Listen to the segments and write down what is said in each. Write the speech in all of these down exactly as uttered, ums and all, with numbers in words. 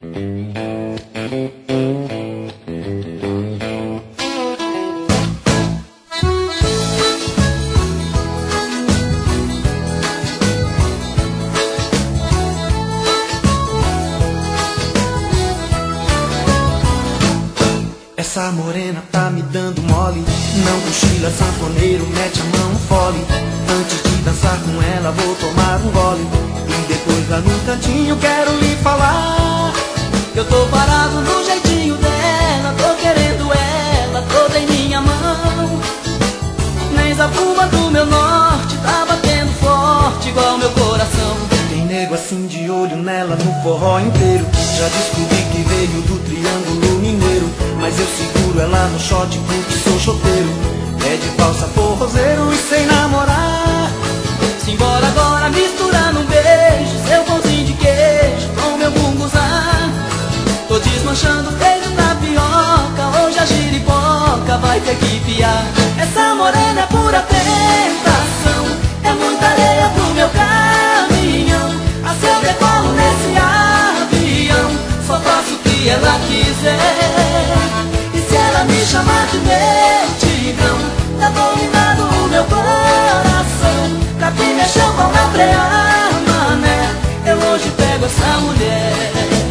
Essa morena tá me dando mole. Não cochila, sanfoneiro, mete a mão no fole. Antes de dançar com ela vou tomar um gole. E depois lá no cantinho quero lhe falar. Eu tô parado no jeitinho dela, tô querendo ela toda em minha mão. Nem a curva do meu norte tá batendo forte igual meu coração. Tem nego assim de olho nela no forró inteiro. Já descobri que veio do Triângulo Mineiro. Mas eu seguro ela no shot porque sou choteiro. É de valsa, forrozeiro e sem namorar. Simbora agora misturar num beijo seu pãozinho de queijo com meu munguzá. Tô desmanchando feito tapioca, hoje a giripoca vai ter que piar. Essa morena é pura tentação, é muita areia pro meu caminhão. A seu decolo nesse avião, só faço o que ela quiser. E se ela me chamar de meu tigrão, tá dominado o meu coração. Capim mexeu com a freia, mané, eu hoje pego essa mulher.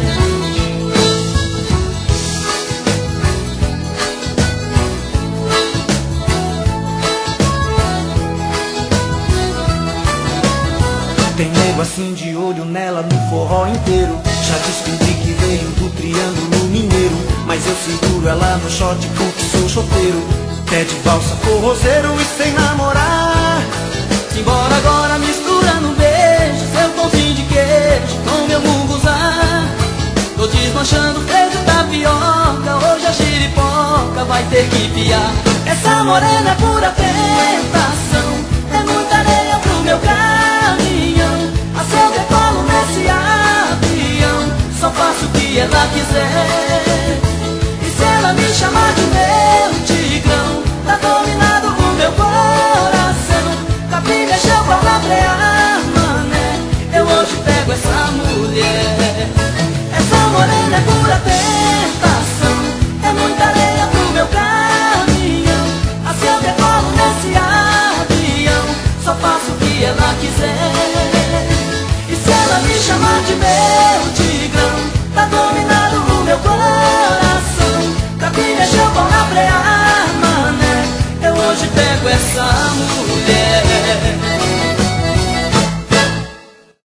Tem nego assim de olho nela no forró inteiro. Já descobri que veio do Triângulo Mineiro. Mas eu seguro ela no shot porque sou choteiro. É de valsa, forrozeiro e sem namorar. Simbora agora misturando um beijo seu pãozinho de queijo com meu munguzá. Tô desmanchando feito tapioca, hoje a giripoca vai ter que piar. Essa morena é pura tentação, é muita areia pro meu caminhão. A seu decolo nesse avião, só faço o que ela quiser. E se ela me chamar de meu tigrão, tá dominado o meu coração. Capim mexeu com a freia, mané, eu hoje pego essa mulher. Essa morena é pura tentação, é muita areia pro meu caminhão. A seu decolo nesse avião, só faço o que ela quiser. E se ela me chamar de meu tigrão, tá dominado o meu coração. Capim mexeu com a freia, mané, eu hoje pego essa mulher.